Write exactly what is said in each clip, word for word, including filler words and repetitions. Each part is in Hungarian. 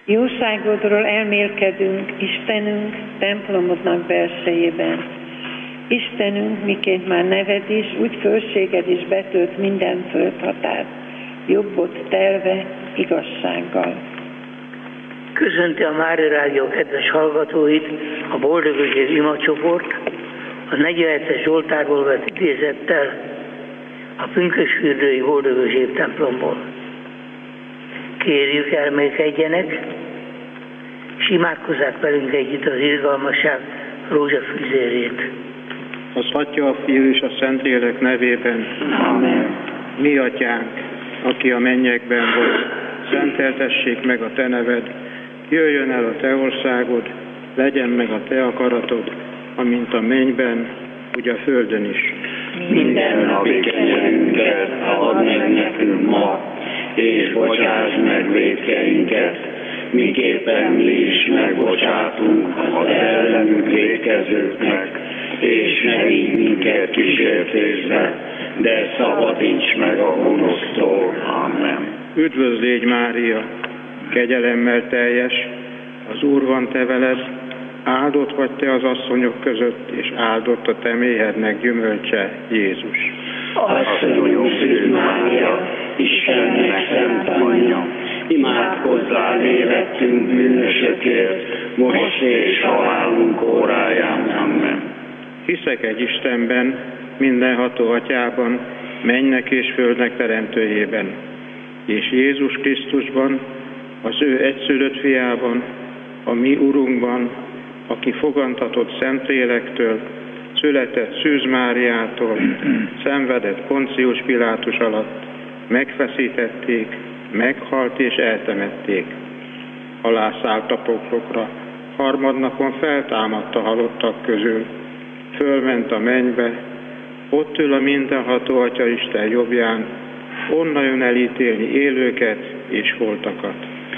Jóságodról elmélkedünk, Istenünk, templomodnak belsejében. Istenünk, miként már neved is, úgy fölséged is betölt minden földhatárt, jobbot telve igazsággal. Köszönti a Mária Rádió kedves hallgatóit, a Boldogság imacsoport, a negyvenhetes Zsoltárból vett idézettel, a pünkösfürdői Boldogság templomból. Kérjük, elmélkedjenek, és imádkozzák velünk együtt az irgalmasság rózsafűzérét. Az Atya, a Fiú és a Szentlélek nevében. Amen. Mi Atyánk, aki a mennyekben vagy, szenteltessék meg a Te neved, jöjjön el a Te országod, legyen meg a Te akaratod, amint a mennyben, úgy a földön is. Minden napi kenyerünket add meg nekünk ma, és bocsáss meg vétkeinket, miképpen mi is megbocsátunk az ellenünk vétkezőknek, és ne vigy minket kísértésbe, de szabadíts meg a gonosztól. Amen. Üdvözl légy, Mária, kegyelemmel teljes, az Úr van te veled, áldott vagy te az asszonyok között, és áldott a te méhednek gyümölcse, Jézus. Asszonyunk Szűz Mária, Istennek szent anyja, imádkozzál érettünk bűnösökért, most és halálunk óráján. Amen. Hiszek egy Istenben, mindenható Atyában, mennynek és földnek teremtőjében, és Jézus Krisztusban, az ő egyszülött fiában, a mi Urunkban, aki fogantatott Szentlélektől, született Szűz Máriától, szenvedett Poncius Pilátus alatt, megfeszítették, meghalt és eltemették. Alászállt a poklokra, harmadnapon feltámadt a halottak közül, fölment a mennybe, ott ül a mindenható Atya Isten jobbján, onnan jön elítélni élőket és holtakat.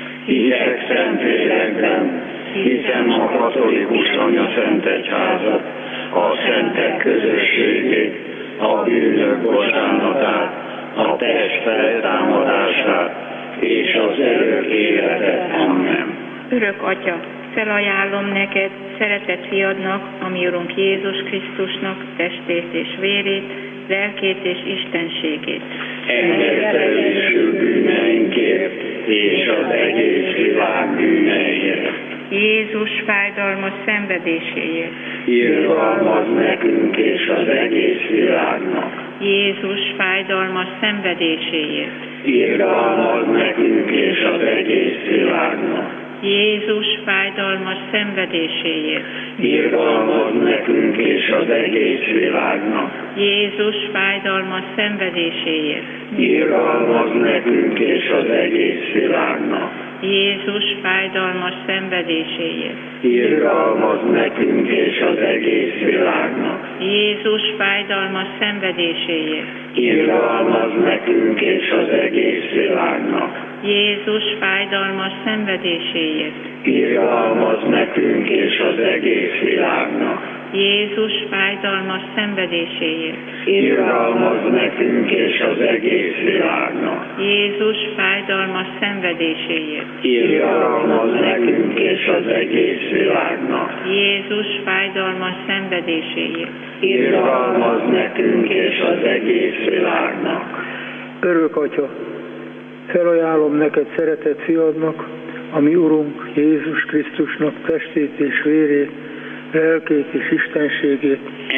Hiszek Szentlélekben, hiszem a katolikus anyaszentegyházat, a szentek közösségét, a bűnök bocsánatát, a test feltámadását és az örök életet. Amen. Örök Atya, felajánlom neked, szeretett fiadnak, a mi Urunk Jézus Krisztusnak testét és vérét, lelkét és istenségét. Engedtelésű bűneinkért és az egész világ bűneiért. Jézus fájdalmas szenvedéséért. Irgalmaz nekünk és az egész világnak. Jézus fájdalmas szenvedéséért. Irgalmaz nekünk és az egész világnak. Jézus fájdalmas szenvedéséért. Irgalmaz nekünk és az egész világnak. Jézus fájdalmas szenvedéséért. Irgalmaz nekünk és az egész világnak. Jézus fájdalmas szenvedéséért. Irgalmaz nekünk és az egész világnak. Jézus fájdalmas szenvedéséért. Irgalmaz nekünk és az egész világnak. Jézus fájdalmas szenvedéséért. Irgalmaz nekünk és az egész világnak. Jézus fájdalmas szenvedéséért. Irgalmaz nekünk és az egész világnak. Jézus fájdalmas szenvedéséért. Irgalmaz nekünk és az egész világnak. Jézus fájdalmas szenvedéséért. Irgalmaz nekünk és az egész világnak. Örök Atya, felajánlom neked szeretett fiadnak, a mi Urunk Jézus Krisztusnak testét és vérét, lelkét és istenségét.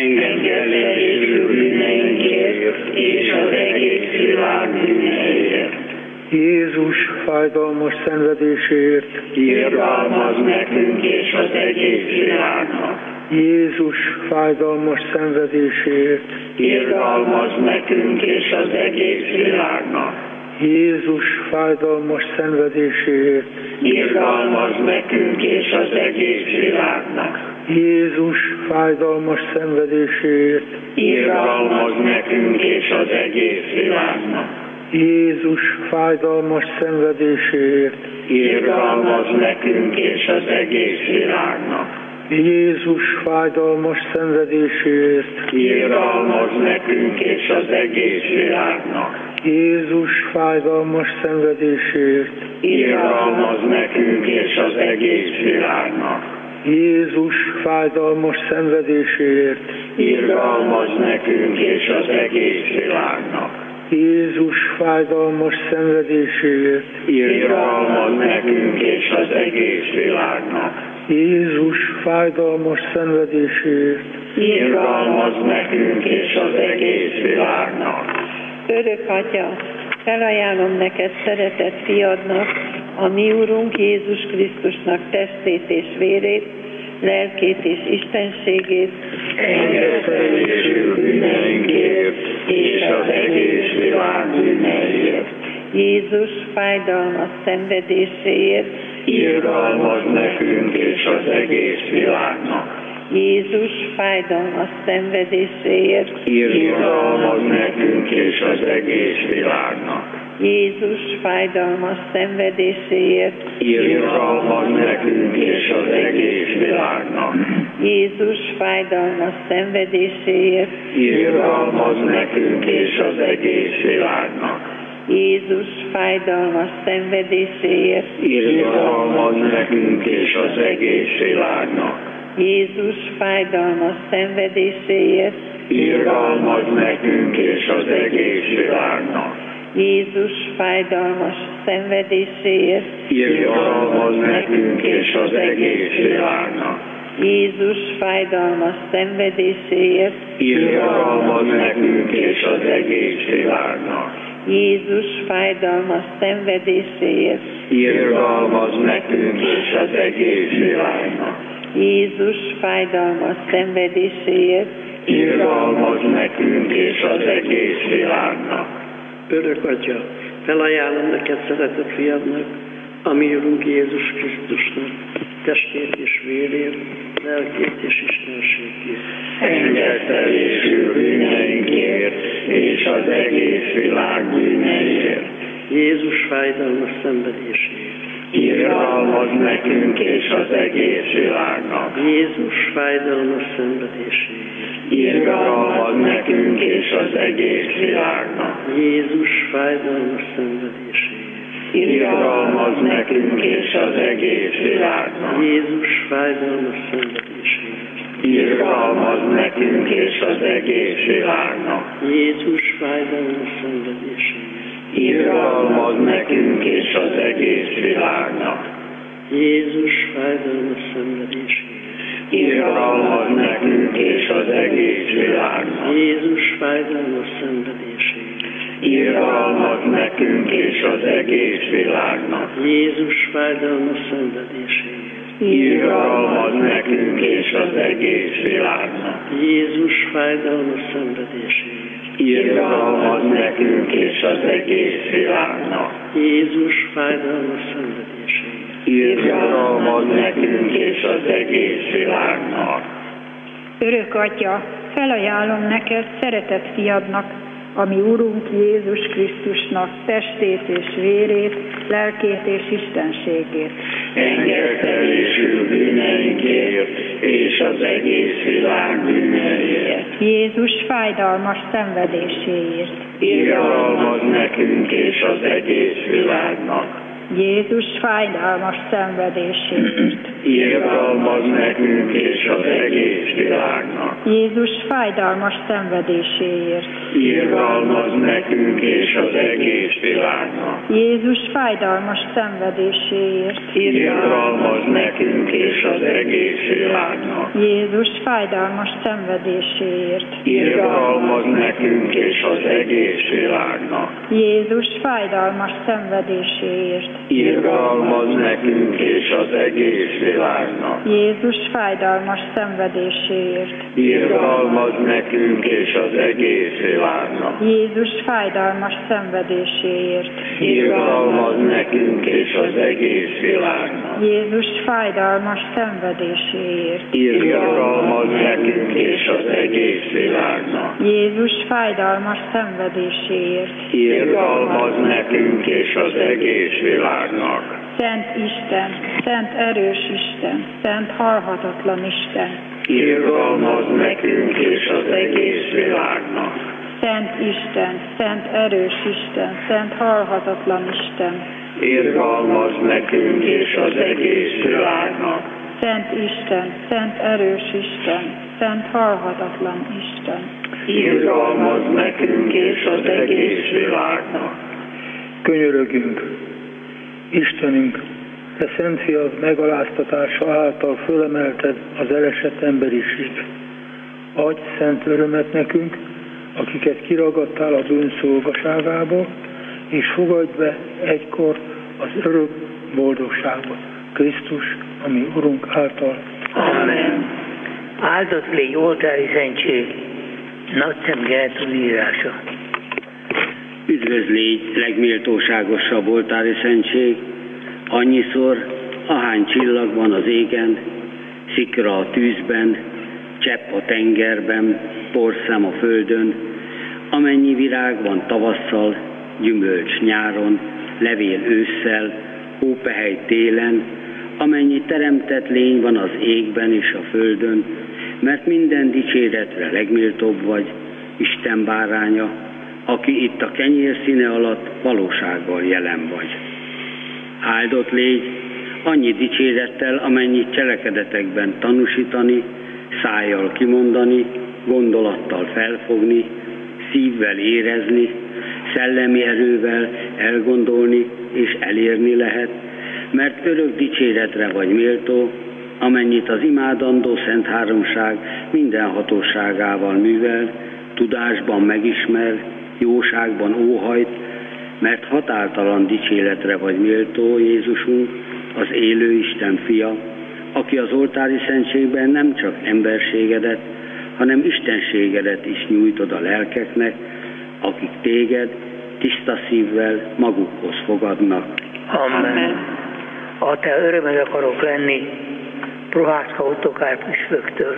Engedjelésű bűneinkért és az egész világ bűneiért. Jézus fájdalmas szenvedéséért. Irgalmaz nekünk és az egész világnak. Jézus fájdalmas szenvedéséért. Irgalmaz nekünk és az egész világnak. Jézus fájdalmas szenvedéséért. Irgalmaz nekünk és az egész világnak. Jézus fájdalmas szenvedéséért. Irgalmaz nekünk és az egész világnak. Jézus fájdalmas szenvedéséért. Irgalmaz nekünk és az egész világnak. Jézus fájdalmas szenvedéséért. Irgalmaz nekünk és az egész világnak. Jézus fájdalmas szenvedéséért. irgalmaz nekünk és az egész világnak. Jézus fájdalmas szenvedéséért, Irgalmaz nekünk és az egész világnak. Jézus fájdalmas szenvedéséért, Irgalmaz nekünk és az egész világnak. Jézus fájdalmas szenvedéséért, Irgalmaz nekünk és az egész világnak. Örök Atya, felajánlom neked szeretett fiadnak, a mi Urunk Jézus Krisztusnak testét és vérét, lelkét és istenségét, Engedtelésül bűneinkért és az egész világ bűneiért. Jézus fájdalmas szenvedéséért, Irgalmaz nekünk és az egész világnak. Jézus fájdalmas szenvedéséért, Irgalmaz nekünk és az egész világnak. Jézus fájdalmas szenvedéséért, Irgalmaz nekünk és az egész világnak. Jézus fájdalmas szenvedéséért, Irgalmaz nekünk és az egész világnak. Jézus fájdalmas szenvedéséért, Irgalmaz nekünk és az egész világnak. Jézus fájdalmas szenvedéséért, Irgalmaz nekünk és az egész világnak. Jézus fájdalmas szenvedéséért, Irgalmaz nekünk és az egész világnak. Jézus fájdalmas szenvedéséért, Irgalmaz nekünk és az egész világnak. Jézus fájdalmas szenvedéséért, Irgalmaz nekünk és az egész világnak. Jézus fájdalmas szenvedéséért, Irgalmaz nekünk és az egész világnak. Örök Atya, felajánlom neked szeretett fiadnak, a mi Urunk Jézus Krisztusnak testét és vérét, lelkét és istenségét. Engedtelésül bűneinkért és az egész világ bűneiért. Jézus fájdalmas szenvedéséért. Irgalmaz nekünk és az egész világnak. Jézus fájdalmas szenvedéséért. Irgalmaz nekünk és az egész világnak. Jézus fájdalmas szenvedéséért. Irgalmaz nekünk és az egész világnak. Jézus fájdalmas szenvedéséért. Irgalmaz nekünk és az egész világnak. Jézus fájdalmas szenvedéséért. Irgalmaz nekünk és az egész világnak. Jézus fájdalmas szenvedéséért. Irgalmaz nekünk és az egész világnak. Jézus fájdalmas szenvedéséért. Irgalmaz nekünk és az egész világnak. Jézus fájdalmas szenvedéséért. Irgalmaz nekünk és az egész világnak. Jézus fájdalmas szenvedéséért. Irgalmaz nekünk és az egész világnak. Jézus fájdalmas szenvedéséért. Irgalmaz nekünk és az egész világnak. Örök Atya, felajánlom neked szeretett fiadnak, a mi Urunk Jézus Krisztusnak testét és vérét, lelkét és istenségét. Engedtelésül bűneinkért és az egész világ bűneiért. Jézus fájdalmas szenvedéséért. Irgalmaz nekünk és az egész világnak. Jézus fájdalmas szenvedéséért. Irgalmaz nekünk és az egész világnak. Jézus fájdalmas szenvedéséért. Irgalmaz nekünk és az egész világnak. Jézus fájdalmas szenvedéséért. Irgalmaz nekünk és az egész világnak. Jézus fájdalmas szenvedéséért. Irgalmaz nekünk és az egész világnak. Jézus fájdalmas szenvedéséért. Irgalmaz nekünk és az egész világnak. Jézus fájdalmas szenvedéséért. Irgalmaz nekünk és az egész világnak. Jézus fájdalmas szenvedéséért. Irgalmaz nekünk és az egész világnak. Jézus fájdalmas szenvedéséért. Irgalmaz nekünk és az egész világnak. Jézus fájdalmas szenvedéséért. Irgalmaz nekünk és az egész világnak. Szent Isten, Szent erős Isten, Szent halhatatlan Isten. Irgalmaz nekünk és az egész világnak. Szent Isten, Szent erős Isten, Szent halhatatlan Isten. irgalmaz nekünk és az egész világnak. Szent Isten, Szent erős Isten, Szent halhatatlan Isten, irgalmaz nekünk és az egész világnak. Könyörögjünk, Istenünk, Te Szent Fiad megaláztatása által fölemelted az elesett emberiség. Adj szent örömet nekünk, akiket kiragadtál a bűn szolgaságából, és fogadj be egykor az örök boldogságba. Krisztus, ami Urunk által. Amen. Áldott légy oltári szentség, Nagyszent Gertrúd írása. Üdvös légy, legméltóságosabb oltári szentség, annyiszor, ahány csillag van az égen, szikra a tűzben, csepp a tengerben, porszem a földön, amennyi virág van tavasszal, gyümölcs nyáron, levél ősszel, hópehely télen, amennyi teremtett lény van az égben és a földön, mert minden dicséretre legméltóbb vagy, Isten báránya, aki itt a kenyér színe alatt valósággal jelen vagy. Áldott légy, annyi dicsérettel, amennyit cselekedetekben tanúsítani, szájjal kimondani, gondolattal felfogni, szívvel érezni, szellemi erővel elgondolni és elérni lehet, mert örök dicséretre vagy méltó, amennyit az imádandó Szent Háromság minden hatóságával művel, tudásban megismer, jóságban óhajt, mert határtalan dicséretre vagy méltó, Jézusunk, az élő Isten fia, aki az oltári szentségben nem csak emberségedet, hanem istenségedet is nyújtod a lelkeknek, akik téged tiszta szívvel magukhoz fogadnak. Amen. A te örömed akarok lenni, Prohászka Ottokár püspöktől.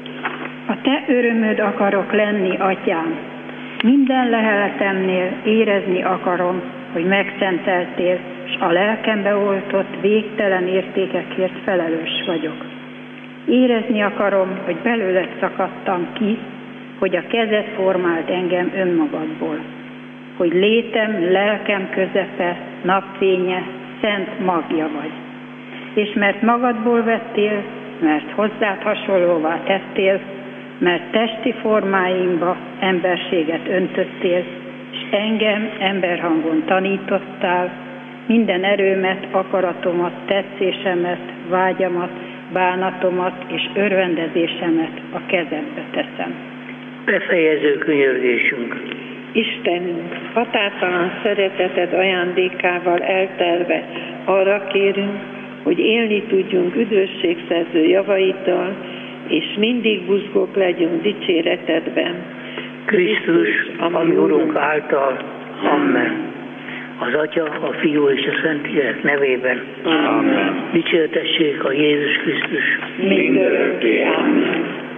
A te örömöd akarok lenni, Atyám. Minden leheletemnél érezni akarom, hogy megszenteltél, és a lelkembe oltott végtelen értékekért felelős vagyok. Érezni akarom, hogy belőled szakadtam ki, hogy a kezed formált engem önmagadból. Hogy létem, lelkem közepe, napfénye, szent magja vagy. És mert magadból vettél, mert hozzád hasonlóvá tettél, mert testi formáimba emberséget öntöttél, és engem emberhangon tanítottál, minden erőmet, akaratomat, tetszésemet, vágyamat, bánatomat és örvendezésemet a kezedbe teszem. Befejező könyörgésünk. Istenünk, határtalan szereteted ajándékával eltelve arra kérünk, hogy élni tudjunk üdvösségszerző javaiddal, és mindig buzgók legyünk dicséretedben. Krisztus, ami Urunk által. Amen. Az Atya, a Fiú és a Szentlélek nevében. Amen. Dicsértessék a Jézus Krisztus. Mindörökké. Amen.